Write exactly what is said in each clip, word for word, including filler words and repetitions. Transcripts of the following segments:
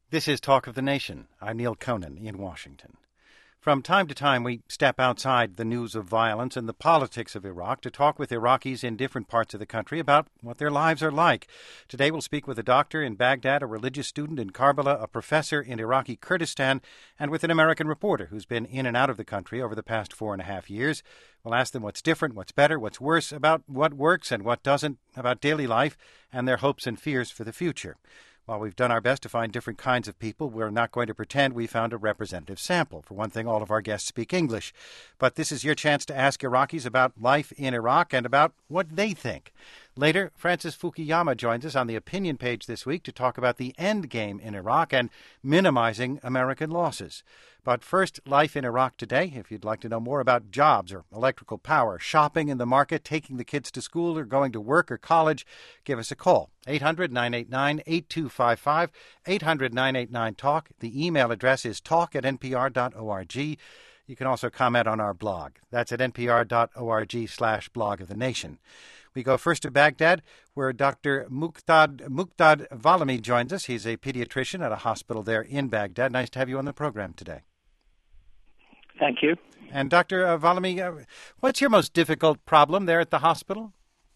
This is Talk of the Nation. I'm Neil Conan in Washington. From time to time, we step outside the news of violence and the politics of Iraq to talk with Iraqis in different parts of the country about what their lives are like. Today, we'll speak with a doctor in Baghdad, a religious student in Karbala, a professor in Iraqi Kurdistan, and with an American reporter who's been in and out of the country over the past four and a half years. We'll ask them what's different, what's better, what's worse, about what works and what doesn't, about daily life and their hopes and fears for the future. While we've done our best to find different kinds of people, we're not going to pretend we found a representative sample. For one thing, all of our guests speak English. But this is your chance to ask Iraqis about life in Iraq and about what they think. Later, Francis Fukuyama joins us on the opinion page this week to talk about the end game in Iraq and minimizing American losses. But first, life in Iraq today. If you'd like to know more about jobs or electrical power, shopping in the market, taking the kids to school or going to work or college, give us a call. eight hundred, nine eight nine, eight two five five, eight hundred, nine eight nine, talk. The email address is talk at n p r dot org. You can also comment on our blog. That's at npr.org slash blog of the nation. We go first to Baghdad, where Doctor Muqdad, Muqdad Valami joins us. He's a pediatrician at a hospital there in Baghdad. Nice to have you on the program today. Thank you. And Doctor Valami, uh, what's your most difficult problem there at the hospital?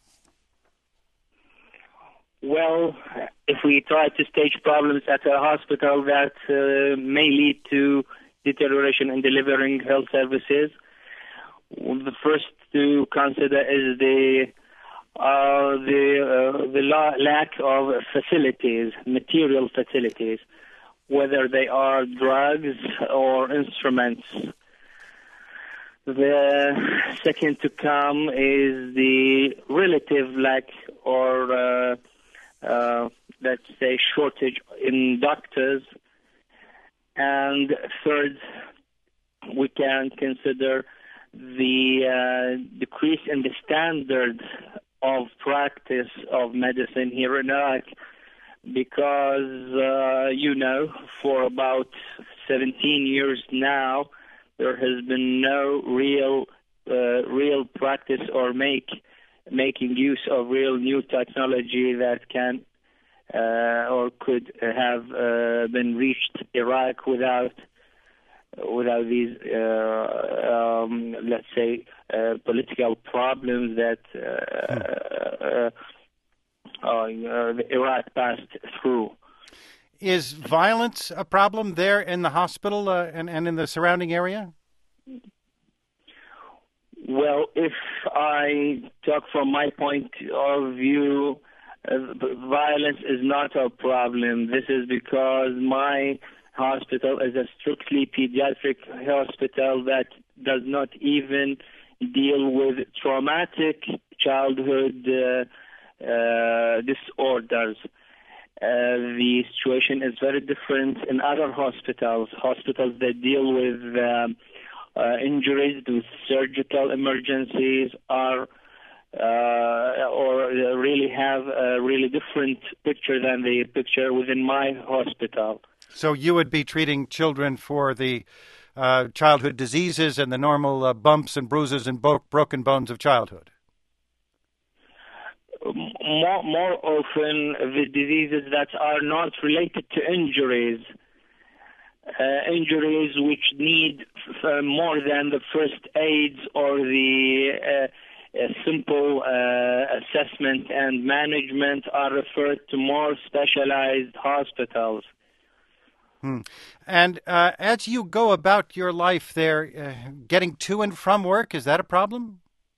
Well, if we try to stage problems at a hospital that uh, may lead to deterioration in delivering health services, the first to consider is the uh, the uh, the la- lack of facilities, material facilities, whether they are drugs or instruments. The second to come is the relative lack or, uh, uh, let's say, shortage in doctors. And third, we can consider the uh, decrease in the standard of practice of medicine here in Iraq, because, uh, you know, for about seventeen years now, there has been no real uh, real practice or make making use of real new technology that can uh, or could have uh, been reached Iraq without without these uh, um, let's say uh, political problems that uh, uh, uh, Iraq passed through. Is violence a problem there in the hospital uh, and, and in the surrounding area? Well, if I talk from my point of view, uh, violence is not a problem. This is because my hospital is a strictly pediatric hospital that does not even deal with traumatic childhood uh, uh, disorders. Uh, the situation is very different in other hospitals, hospitals that deal with um, uh, injuries, with surgical emergencies, are uh, or really have a really different picture than the picture within my hospital. So you would be treating children for the uh, childhood diseases and the normal uh, bumps and bruises and bo- broken bones of childhood? More, more often, the diseases that are not related to injuries, uh, injuries which need uh, more than the first aids or the uh, uh, simple uh, assessment and management, are referred to more specialized hospitals. Hmm. And uh, as you go about your life there, uh, getting to and from work, is that a problem?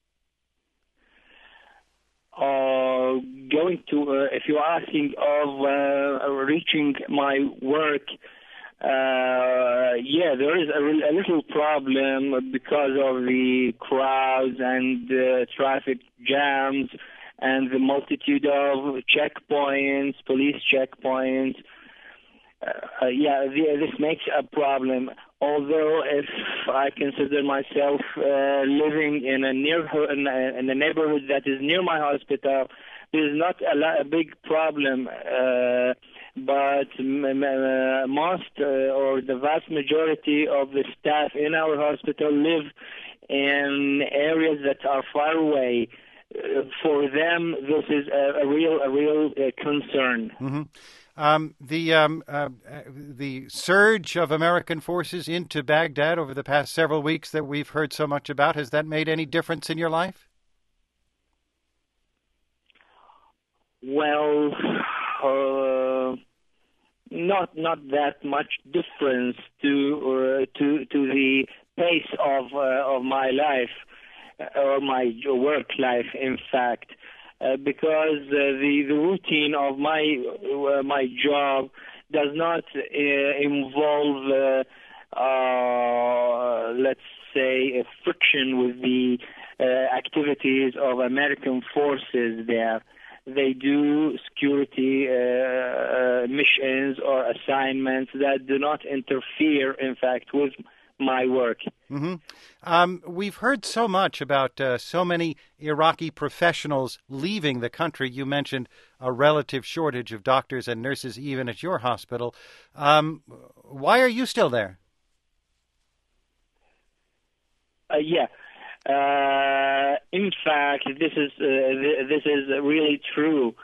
Uh, going to, uh, if you're asking of uh, reaching my work, uh, yeah, there is a, a little problem because of the crowds and uh, traffic jams and the multitude of checkpoints, police checkpoints. Uh, yeah, this makes a problem. Although, if I consider myself uh, living in a near in a, in a neighborhood that is near my hospital, there is not a, lot, a big problem. Uh, but m- m- most uh, or the vast majority of the staff in our hospital live in areas that are far away. Uh, for them, this is a, a real a real uh, concern. Mm-hmm. Um, the um, uh, the surge of American forces into Baghdad over the past several weeks that we've heard so much about, has that made any difference in your life? Well, uh, not not that much difference to uh, to to the pace of uh, of my life uh, or my work life, in fact. Uh, because uh, the, the routine of my uh, my job does not uh, involve, uh, uh, let's say, a friction with the uh, activities of American forces there. They do security uh, uh, missions or assignments that do not interfere, in fact, with my work. Mm-hmm. Um, we've heard so much about uh, so many Iraqi professionals leaving the country. You mentioned a relative shortage of doctors and nurses even at your hospital. Um, why are you still there? Uh, yeah. Uh, in fact, this is uh, th- this is really true.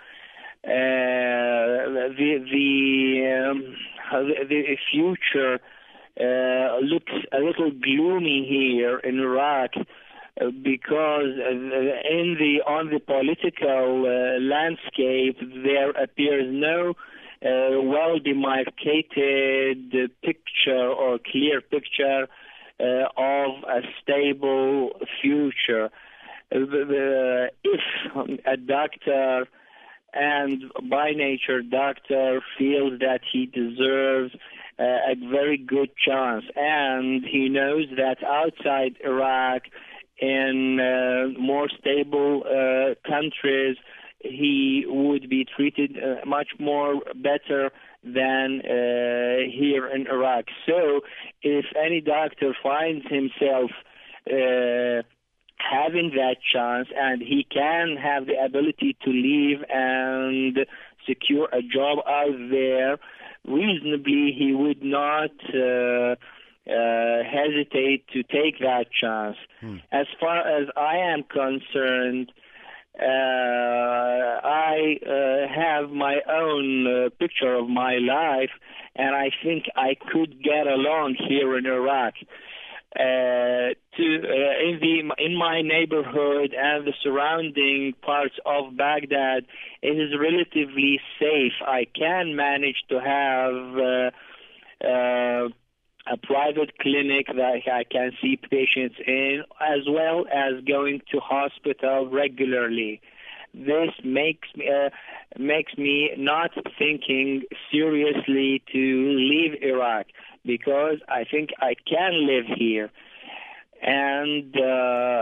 Uh, the the, um, the future Uh, looks a little gloomy here in Iraq uh, because uh, in the on the political uh, landscape there appears no uh, well demarcated picture or clear picture uh, of a stable future. Uh, if a doctor and by nature doctor feels that he deserves Uh, a very good chance, and he knows that outside Iraq, in uh, more stable uh, countries, he would be treated uh, much more better than uh, here in Iraq. So, if any doctor finds himself uh, having that chance, and he can have the ability to leave and secure a job out there, reasonably, he would not uh, uh, hesitate to take that chance. Hmm. As far as I am concerned, uh, I uh, have my own uh, picture of my life, and I think I could get along here in Iraq. Uh, to uh, in the in my neighborhood and the surrounding parts of Baghdad, it is relatively safe. I can manage to have uh, uh, a private clinic that I can see patients in, as well as going to hospital regularly. This makes me uh, makes me not thinking seriously to leave Iraq, because I think I can live here, and uh,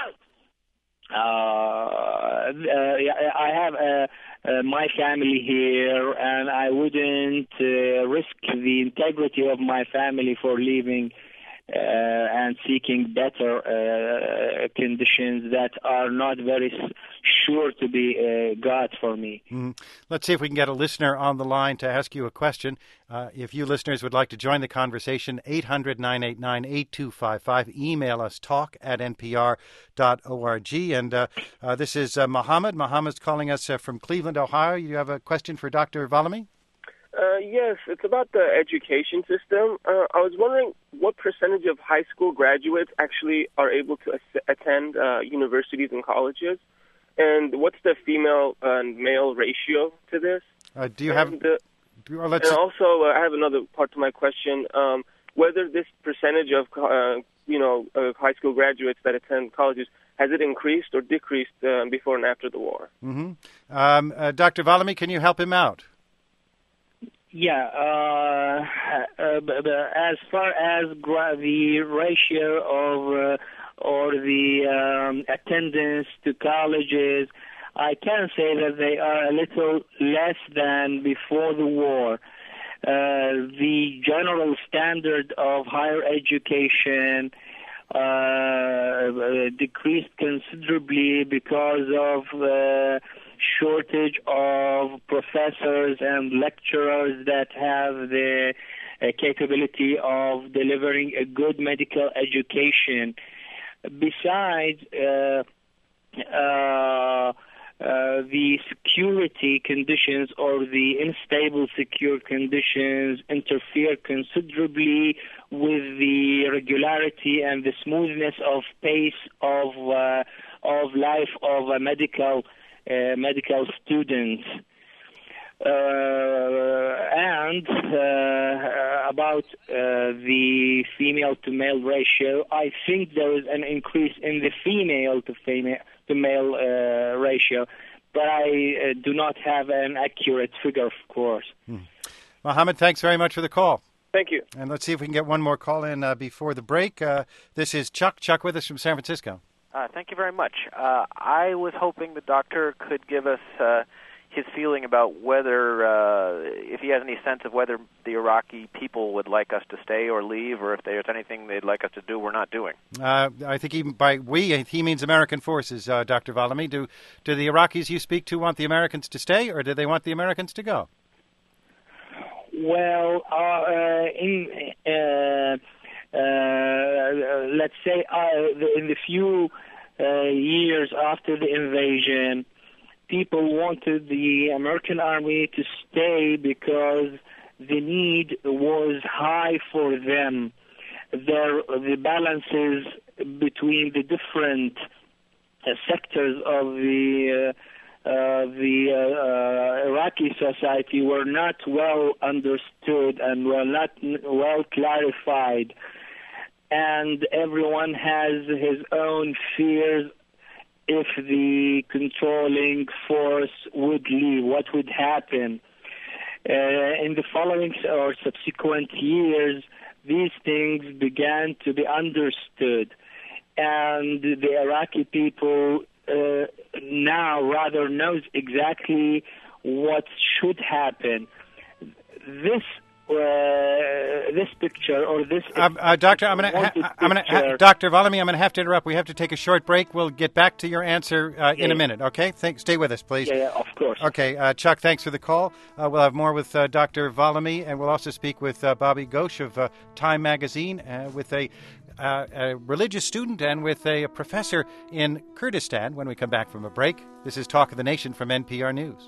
uh, I have uh, uh, my family here, and I wouldn't uh, risk the integrity of my family for leaving uh, and seeking better uh, conditions that are not very sure to be uh, got for me. Mm. Let's see if we can get a listener on the line to ask you a question. Uh, if you listeners would like to join the conversation, eight hundred, nine eight nine, eight two five five. Email us, talk at n p r dot org. And uh, uh, this is uh, Mohammed. Mohammed's calling us uh, from Cleveland, Ohio. You have a question for Doctor Valami? Uh, yes, it's about the education system. Uh, I was wondering what percentage of high school graduates actually are able to as- attend uh, universities and colleges, and what's the female and male ratio to this? Uh, do you have? And, uh, well, let's... and also, uh, I have another part to my question: um, whether this percentage of uh, you know uh, high school graduates that attend colleges, has it increased or decreased uh, before and after the war? Mm-hmm. Um, uh, Doctor Valami, can you help him out? Yeah, uh, uh, as far as gra- the ratio of uh, or the um, attendance to colleges, I can say that they are a little less than before the war. Uh, the general standard of higher education uh, decreased considerably because of uh, shortage of professors and lecturers that have the uh, capability of delivering a good medical education. Besides, uh, uh, uh, the security conditions or the unstable secure conditions interfere considerably with the regularity and the smoothness of pace of uh, of life of a medical uh, medical student. Uh, and uh, about uh, the female to male ratio, I think there is an increase in the female to female to male uh, ratio, but I uh, do not have an accurate figure, of course. Hmm. Mohammed, thanks very much for the call. Thank you. And let's see if we can get one more call in uh, before the break. Uh, this is Chuck. Chuck with us from San Francisco. Uh, thank you very much. Uh, I was hoping the doctor could give us uh, his feeling about whether, uh, if he has any sense of whether the Iraqi people would like us to stay or leave, or if there's anything they'd like us to do we're not doing. Uh, I think he, by we, he means American forces, uh, Doctor Valami. Do, do the Iraqis you speak to want the Americans to stay, or do they want the Americans to go? Well, uh, in uh, uh, let's say uh, in the few uh, years after the invasion, people wanted the American army to stay because the need was high for them. There, the balances between the different uh, sectors of the uh, uh, the uh, uh, Iraqi society were not well understood and were not well clarified, and everyone has his own fears. If the controlling force would leave, what would happen? Uh, in the following or subsequent years, these things began to be understood, and the Iraqi people uh, now rather knows exactly what should happen. This Uh, this picture or this um, uh, Doctor, I'm going to, ha- I'm going to, ha- Doctor Valami, I'm going to have to interrupt. We have to take a short break. We'll get back to your answer uh, in yeah. a minute. Okay, Think, stay with us, please. Yeah, yeah, of course. Okay, uh, Chuck, thanks for the call. Uh, we'll have more with uh, Doctor Valami, and we'll also speak with uh, Bobby Ghosh of uh, Time Magazine, uh, with a, uh, a religious student and with a, a professor in Kurdistan. When we come back from a break, this is Talk of the Nation from N P R News.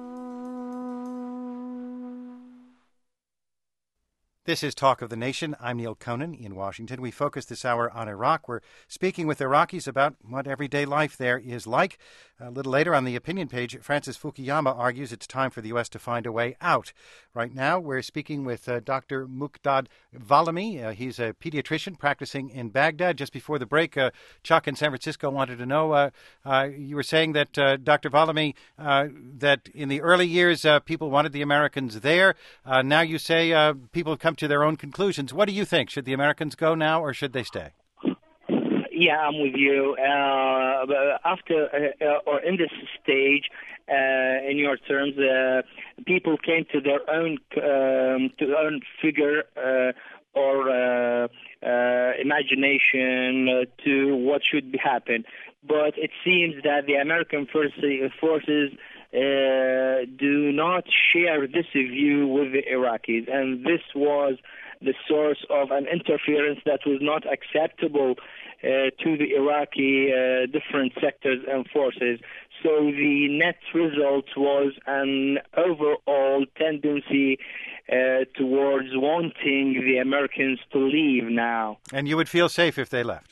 This is Talk of the Nation. I'm Neil Conan in Washington. We focus this hour on Iraq. We're speaking with Iraqis about what everyday life there is like. A little later on the opinion page, Francis Fukuyama argues it's time for the U S to find a way out. Right now, we're speaking with uh, Doctor Muqdad Valami. Uh, he's a pediatrician practicing in Baghdad. Just before the break, uh, Chuck in San Francisco wanted to know, uh, uh, you were saying that, uh, Doctor Valami, uh, that in the early years, uh, people wanted the Americans there. Uh, now you say uh, people come to their own conclusions. What do you think? Should the Americans go now or should they stay? Yeah, I'm with you. Uh, after uh, or in this stage, uh, in your terms, uh, people came to their own um, to their own figure uh, or uh, uh, imagination uh, to what should happen. But it seems that the American forces uh, do not share this view with the Iraqis, and this was the source of an interference that was not acceptable uh, to the Iraqi uh, different sectors and forces. So the net result was an overall tendency uh, towards wanting the Americans to leave now. And you would feel safe if they left?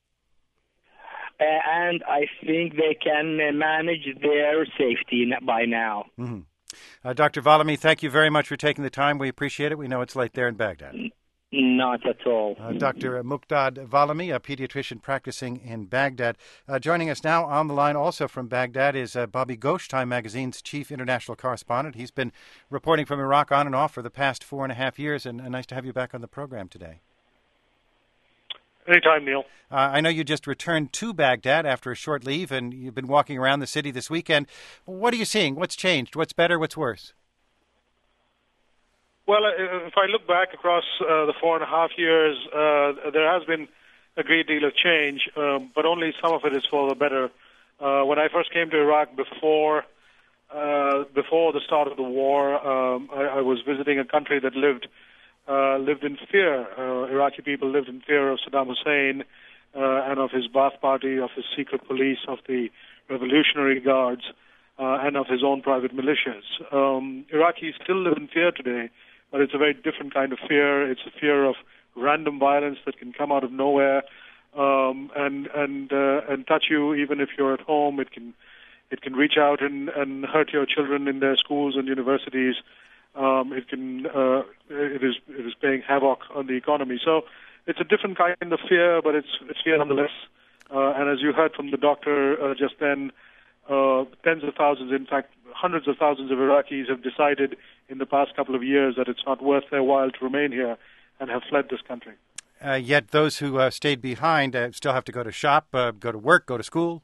Uh, and I think they can uh, manage their safety by now. Mm-hmm. Uh, Doctor Valami, thank you very much for taking the time. We appreciate it. We know it's late there in Baghdad. Not at all. Uh, Doctor Muqdad Valami, a pediatrician practicing in Baghdad. Uh, joining us now on the line also from Baghdad is uh, Bobby Ghosh, Time Magazine's chief international correspondent. He's been reporting from Iraq on and off for the past four and a half years, and uh, nice to have you back on the program today. Anytime, Neil. Uh, I know you just returned to Baghdad after a short leave, and you've been walking around the city this weekend. What are you seeing? What's changed? What's better? What's worse? Well, if I look back across uh, the four and a half years, uh, there has been a great deal of change, um, but only some of it is for the better. Uh, when I first came to Iraq before uh, before the start of the war, um, I, I was visiting a country that lived uh, lived in fear. Uh, Iraqi people lived in fear of Saddam Hussein, uh, and of his Ba'ath Party, of his secret police, of the Revolutionary Guards, uh, and of his own private militias. Um, Iraqis still live in fear today, but it's a very different kind of fear. It's a fear of random violence that can come out of nowhere um, and and uh, and touch you even if you're at home. It can it can reach out and, and hurt your children in their schools and universities. Um, it can uh, it is it is playing havoc on the economy. So it's a different kind of fear, but it's it's fear nonetheless. Uh, and as you heard from the doctor uh, just then, uh, tens of thousands, in fact, hundreds of thousands of Iraqis have decided in the past couple of years that it's not worth their while to remain here and have fled this country. Uh, yet those who uh, stayed behind uh, still have to go to shop, uh, go to work, go to school.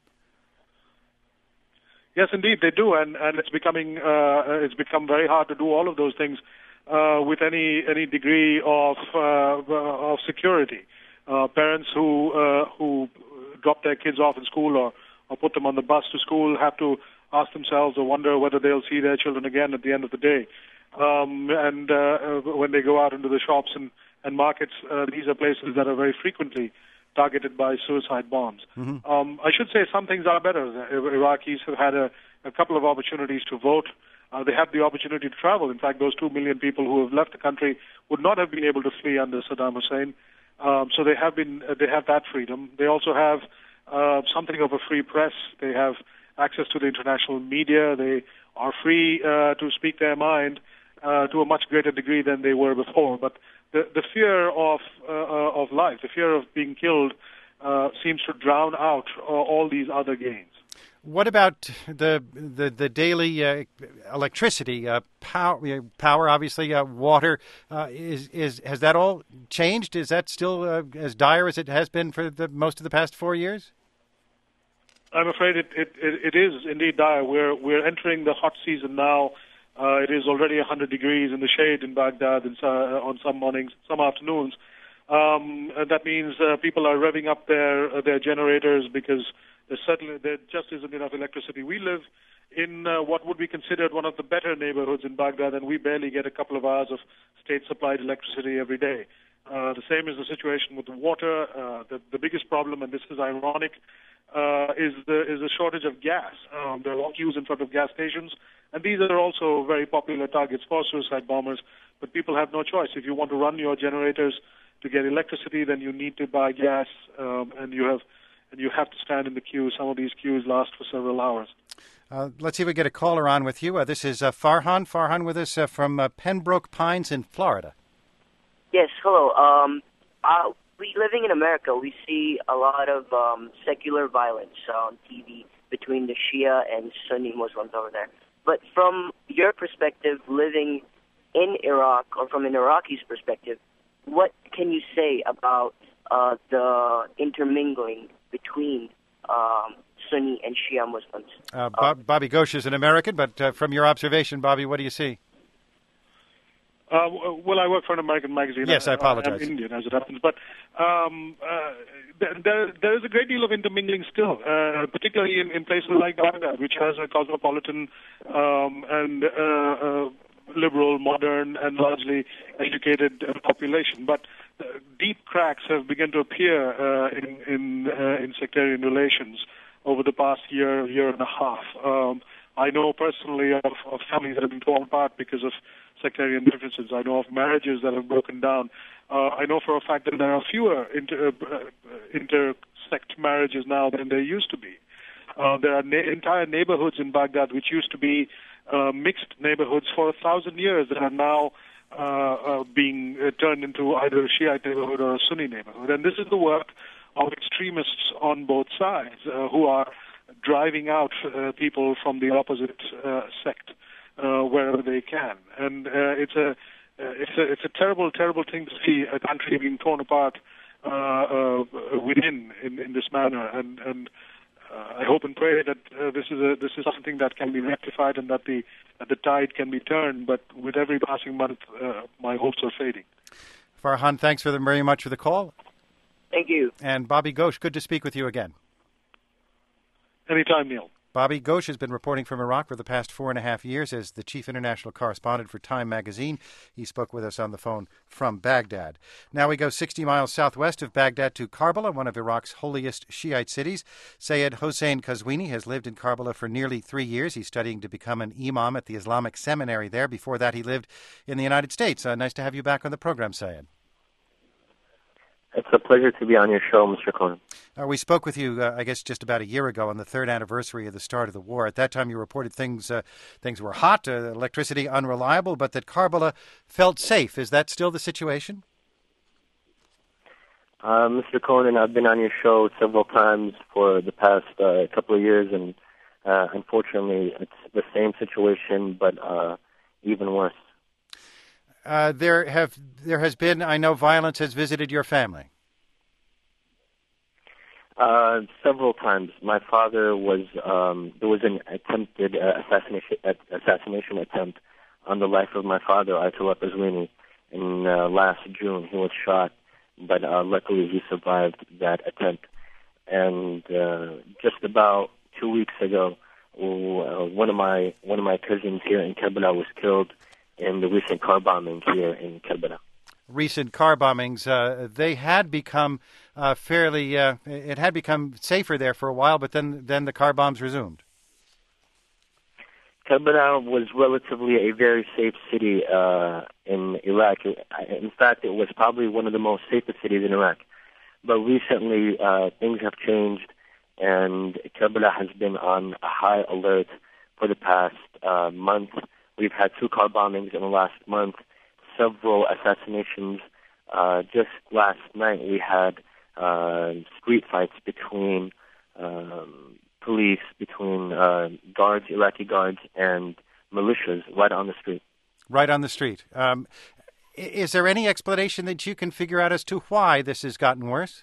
Yes, indeed, they do, and, and it's becoming uh, it's become very hard to do all of those things uh, with any any degree of uh, of security. Uh, parents who uh, who drop their kids off in school or, or put them on the bus to school have to ask themselves or wonder whether they'll see their children again at the end of the day. Um, and uh, when they go out into the shops and, and markets, uh, these are places that are very frequently targeted by suicide bombs. Mm-hmm. Um, I should say some things are better. Iraqis have had a, a couple of opportunities to vote. Uh, they have the opportunity to travel. In fact, those two million people who have left the country would not have been able to flee under Saddam Hussein. Um, so they have been, uh, they have that freedom. They also have uh, something of a free press. They have access to the international media. They are free uh, to speak their mind uh, to a much greater degree than they were before. But the, the fear of uh, of life, the fear of being killed, uh, seems to drown out uh, all these other gains. What about the the, the daily uh, electricity, uh, power, power? Obviously, uh, water. Uh, is is has that all changed? Is that still uh, as dire as it has been for the most of the past four years? I'm afraid it, it, it is indeed dire. We're we're entering the hot season now. Uh, it is already one hundred degrees in the shade in Baghdad and, uh, on some mornings, some afternoons. Um, and that means uh, people are revving up their uh, their generators because there certainly there just isn't enough electricity. We live in uh, what would be considered one of the better neighborhoods in Baghdad, and we barely get a couple of hours of state-supplied electricity every day. Uh, the same is the situation with the water. Uh, the, the biggest problem, and this is ironic, uh, is the is the shortage of gas. Um, there are long queues in front of gas stations, and these are also very popular targets for suicide bombers. But people have no choice. If you want to run your generators to get electricity, then you need to buy gas, um, and you have and you have to stand in the queue. Some of these queues last for several hours. Uh, let's see if we get a caller on with you. Uh, this is uh, Farhan. Farhan with us uh, from uh, Pembroke Pines in Florida. Yes, hello. Um, uh, we living in America, we see a lot of um, secular violence on T V between the Shia and Sunni Muslims over there. But from your perspective, living in Iraq, or from an Iraqi's perspective, what can you say about uh, the intermingling between um, Sunni and Shia Muslims? Uh, Bob, Bobby Ghosh is an American, but uh, from your observation, Bobby, what do you see? Uh, well, I work for an American magazine. Yes, I apologize. I'm Indian, as it happens. But um, uh, there, there is a great deal of intermingling still, uh, particularly in, in places like Baghdad, which has a cosmopolitan um, and uh, uh, liberal, modern, and largely educated uh, population. But uh, deep cracks have begun to appear uh, in in, uh, in sectarian relations over the past year, year and a half. Um, I know personally of, of families that have been torn apart because of sectarian differences. I know of marriages that have broken down. Uh, I know for a fact that there are fewer inter, uh, intersect marriages now than there used to be. Uh, there are na- entire neighborhoods in Baghdad which used to be uh, mixed neighborhoods for a thousand years that are now uh, uh, being uh, turned into either a Shiite neighborhood or a Sunni neighborhood. And this is the work of extremists on both sides uh, who are driving out uh, people from the opposite uh, sect uh, wherever they can. And uh, it's a uh, it's a it's a terrible, terrible thing to see a country being torn apart uh, uh, within in, in this manner. And and uh, I hope and pray that uh, this is a this is something that can be rectified and that the that the tide can be turned. But with every passing month, uh, my hopes are fading. Farhan, thanks for the, very much for the call. Thank you. And Bobby Ghosh, good to speak with you again. Anytime, Neil. Bobby Ghosh has been reporting from Iraq for the past four and a half years as the chief international correspondent for Time magazine. He spoke with us on the phone from Baghdad. Now we go sixty miles southwest of Baghdad to Karbala, one of Iraq's holiest Shiite cities. Sayed Hossein Kazwini has lived in Karbala for nearly three years. He's studying to become an imam at the Islamic seminary there. Before that, he lived in the United States. Uh, nice to have you back on the program, Sayed. It's a pleasure to be on your show, Mister Cohen. Uh, we spoke with you, uh, I guess, just about a year ago on the third anniversary of the start of the war. At that time, you reported things uh, things were hot, uh, electricity unreliable, but that Karbala felt safe. Is that still the situation? Uh, Mister Cohen, I've been on your show several times for the past uh, couple of years, and uh, unfortunately, it's the same situation, but uh, even worse. Uh, there have there has been, I know, violence has visited your family. Uh, several times. My father was um, there was an attempted uh, assassination uh, assassination attempt on the life of my father, Ayatollah Kazwini, in uh, last June. He was shot, but uh, luckily he survived that attempt. And uh, just about two weeks ago, uh, one of my one of my cousins here in Karbala was killed in the recent car bombing here in Karbala. Recent car bombings, uh, they had become uh, fairly, uh, it had become safer there for a while, but then, then the car bombs resumed. Karbala was relatively a very safe city uh, in Iraq. In fact, it was probably one of the most safest cities in Iraq. But recently, uh, things have changed, and Karbala has been on a high alert for the past uh, month. We've had two car bombings in the last month, several assassinations. Uh, just last night we had uh, street fights between um, police, between uh, guards, Iraqi guards, and militias right on the street. Right on the street. Um, is there any explanation that you can figure out as to why this has gotten worse?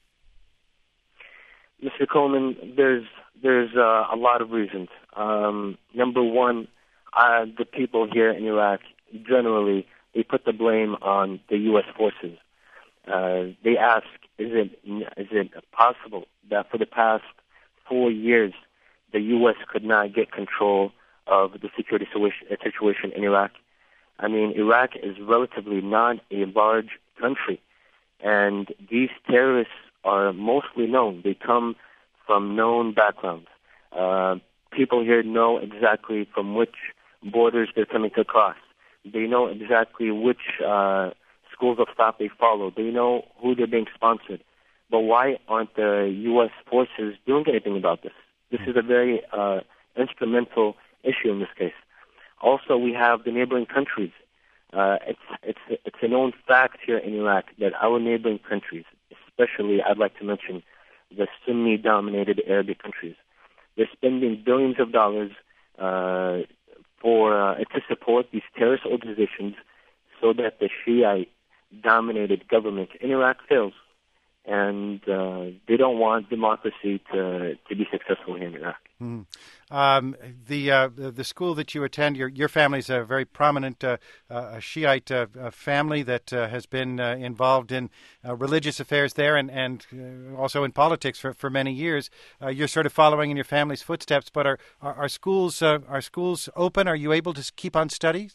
Mister Coleman, there's there's uh, a lot of reasons. Um, number one, Uh, the people here in Iraq, generally, they put the blame on the U S forces. Uh, they ask, is it is it possible that for the past four years, the U S could not get control of the security situation in Iraq? I mean, Iraq is relatively not a large country, and these terrorists are mostly known. They come from known backgrounds. Uh, people here know exactly from which borders they're coming to cross. They know exactly which uh, schools of thought they follow. They know who they're being sponsored. But why aren't the U S forces doing anything about this? This is a very uh, instrumental issue in this case. Also, we have the neighboring countries. Uh, it's it's it's a known fact here in Iraq that our neighboring countries, especially I'd like to mention the Sunni-dominated Arabic countries, they're spending billions of dollars uh, for uh, to support these terrorist organizations so that the Shiite-dominated government in Iraq fails. And uh, they don't want democracy to, to be successful here in Iraq. Mm. Um, the, uh, the school that you attend, your, your family is a very prominent uh, uh, Shiite uh, family that uh, has been uh, involved in uh, religious affairs there and, and uh, also in politics for, for many years. Uh, you're sort of following in your family's footsteps, but are, are, are, schools, uh, are schools open? Are you able to keep on studies?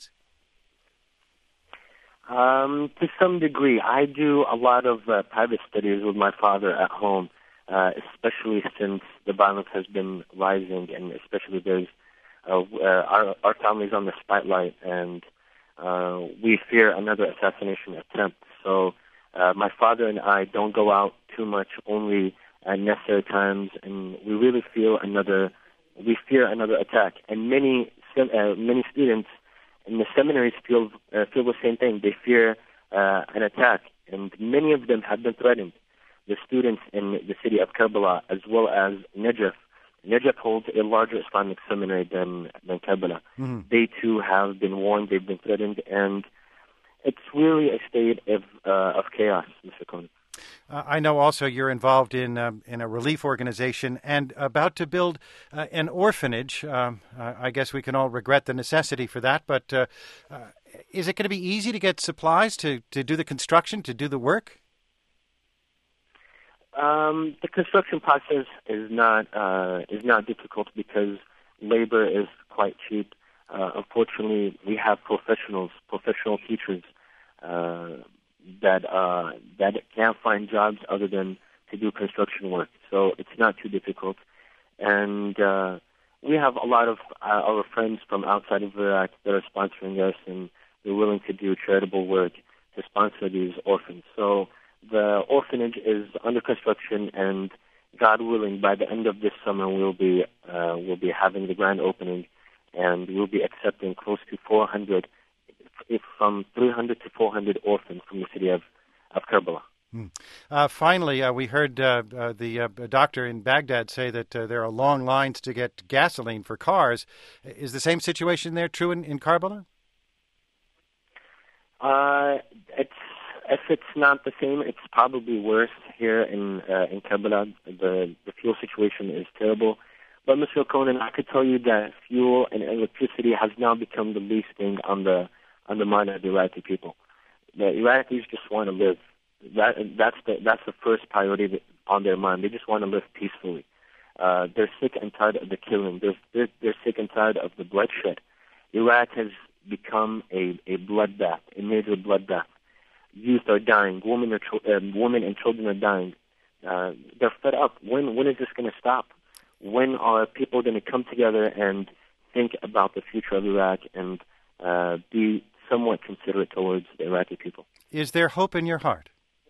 Um, to some degree. I do a lot of uh, private studies with my father at home, uh, especially since the violence has been rising, and especially there's uh, uh, our, our family's on the spotlight, and uh, we fear another assassination attempt. So uh, my father and I don't go out too much, only at necessary times, and we really feel another, we fear another attack. And many uh, many students in the seminaries feel uh, feel the same thing. They fear uh, an attack, and many of them have been threatened. The students in the city of Karbala, as well as Najaf. Najaf holds a larger Islamic seminary than than Karbala. Mm-hmm. They too have been warned. They've been threatened, and it's really a state of uh, of chaos, Mister Cohen. Uh, I know also you're involved in um, in a relief organization and about to build uh, an orphanage. Um, I guess we can all regret the necessity for that, but uh, uh, is it going to be easy to get supplies to, to do the construction, to do the work? Um, the construction process is not uh, is not difficult because labor is quite cheap. Uh, unfortunately, we have professionals, professional teachers uh, that uh, that can't find jobs other than to do construction work. So it's not too difficult, and uh, we have a lot of uh, our friends from outside of Iraq that are sponsoring us, and they're willing to do charitable work to sponsor these orphans. So the orphanage is under construction, and God willing, by the end of this summer, we'll be uh, we'll be having the grand opening, and we'll be accepting close to four hundred, if from three hundred to four hundred orphans from the city of of Karbala. Hmm. Uh, finally, uh, we heard uh, uh, the uh, doctor in Baghdad say that uh, there are long lines to get gasoline for cars. Is the same situation there true in, in Karbala? Uh, it's if it's not the same, it's probably worse here in uh, in Karbala. The the fuel situation is terrible. But Mister Conan, I could tell you that fuel and electricity has now become the least thing on the on the mind of the Iraqi people. The Iraqis just want to live. That that's the that's the first priority that, on their mind. They just want to live peacefully. Uh, they're sick and tired of the killing. They're, they're they're sick and tired of the bloodshed. Iraq has become a a bloodbath, a major bloodbath. Youth are dying. Women are uh, women and children are dying. Uh, they're fed up. When when is this going to stop? When are people going to come together and think about the future of Iraq and uh, be somewhat considerate towards the Iraqi people? Is there hope in your heart?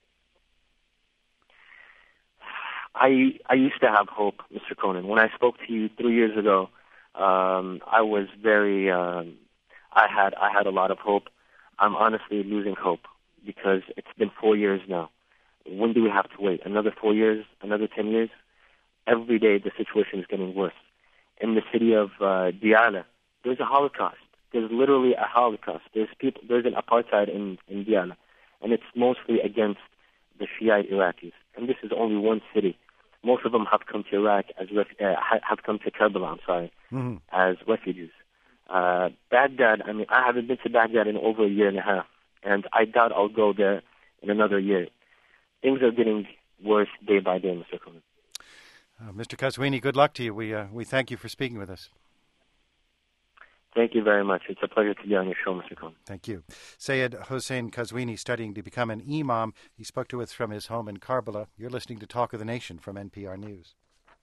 I I used to have hope, Mister Conan. When I spoke to you three years ago, um, I was very. Um, I had I had a lot of hope. I'm honestly losing hope because it's been four years now. When do we have to wait? Another four years? Another ten years? Every day the situation is getting worse. In the city of uh, Diyala, there's a Holocaust. There's literally a Holocaust. There's people. There's an apartheid in in Diyala, and it's mostly against the Shiite Iraqis. And this is only one city. Most of them have come to Iraq as ref- uh, have come to Karbala. I'm sorry, mm-hmm. as refugees. Uh, Baghdad. I mean, I haven't been to Baghdad in over a year and a half, and I doubt I'll go there in another year. Things are getting worse day by day, Mister Conan. Uh, Mister Qazwini, good luck to you. We uh, we thank you for speaking with us. Thank you very much. It's a pleasure to be on your show, Mister Cohen. Thank you. Sayed Hossein Qazwini, studying to become an imam. He spoke to us from his home in Karbala. You're listening to Talk of the Nation from N P R News.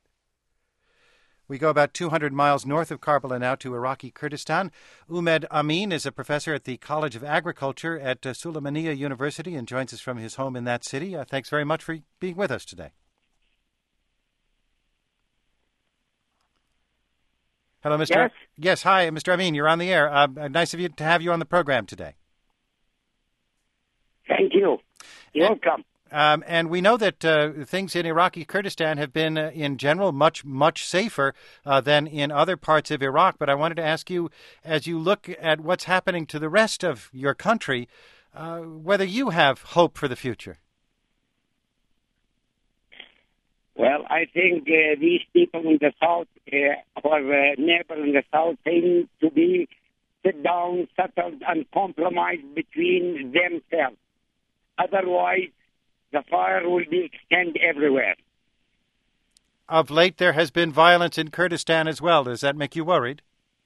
We go about two hundred miles north of Karbala now to Iraqi Kurdistan. Umed Amin is a professor at the College of Agriculture at uh, Suleimaniya University and joins us from his home in that city. Uh, thanks very much for being with us today. Hello, Mister Yes. Yes, hi, Mister Amin. You're on the air. Uh, nice of you to have you on the program today. Thank you. You're and, welcome. Um, and we know that uh, things in Iraqi Kurdistan have been, uh, in general, much, much safer uh, than in other parts of Iraq. But I wanted to ask you, as you look at what's happening to the rest of your country, uh, whether you have hope for the future. Well, I think uh, these people in the south, uh, our uh, neighbor in the south, they need to be sit down, settled, and compromised between themselves. Otherwise, the fire will be extended everywhere. Of late, there has been violence in Kurdistan as well. Does that make you worried?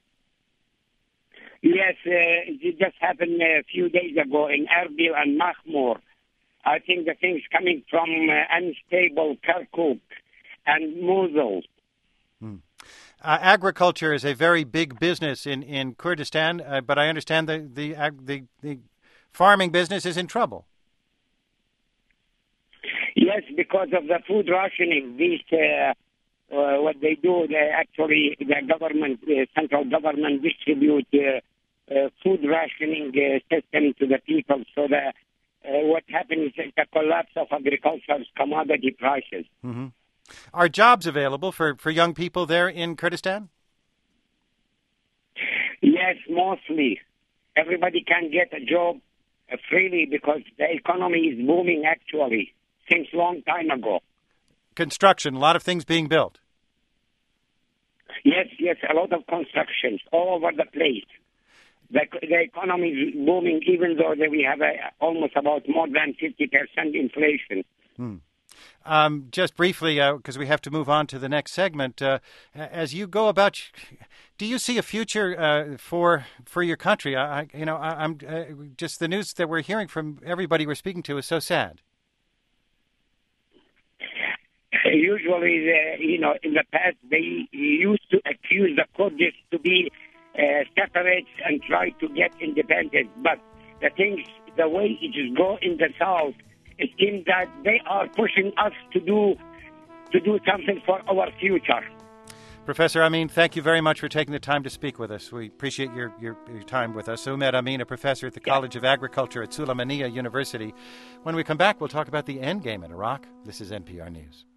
Yes, uh, it just happened a few days ago in Erbil and Mahmur. I think the things coming from uh, unstable Kirkuk and Mosul. Hmm. Uh, agriculture is a very big business in, in Kurdistan, uh, but I understand the, the, ag- the, the farming business is in trouble. Yes, because of the food rationing. These, uh, uh, what they do, they actually, the government, uh, central government distribute uh, uh, food rationing uh, system to the people so that Uh, what happened is the collapse of agriculture's commodity prices. Mm-hmm. Are jobs available for, for young people there in Kurdistan? Yes, mostly. Everybody can get a job uh, freely because the economy is booming, actually, since long time ago. Construction, a lot of things being built. Yes, yes, a lot of constructions all over the place. The, the economy is booming, even though that we have a, almost about more than fifty percent inflation. Hmm. Um, just briefly, because uh, we have to move on to the next segment, uh, as you go about, do you see a future uh, for for your country? I, you know, I, I'm uh, just the news that we're hearing from everybody we're speaking to is so sad. Usually, the, you know, in the past, they used to accuse the Kurds to be uh, separate and try to get independent. But the things, the way it is go in the south, it seems that they are pushing us to do to do something for our future. Professor Amin, thank you very much for taking the time to speak with us. We appreciate your, your, your time with us. Umed Amin, a professor at the yeah. College of Agriculture at Sulaymaniyah University. When we come back, we'll talk about the endgame in Iraq. This is N P R News.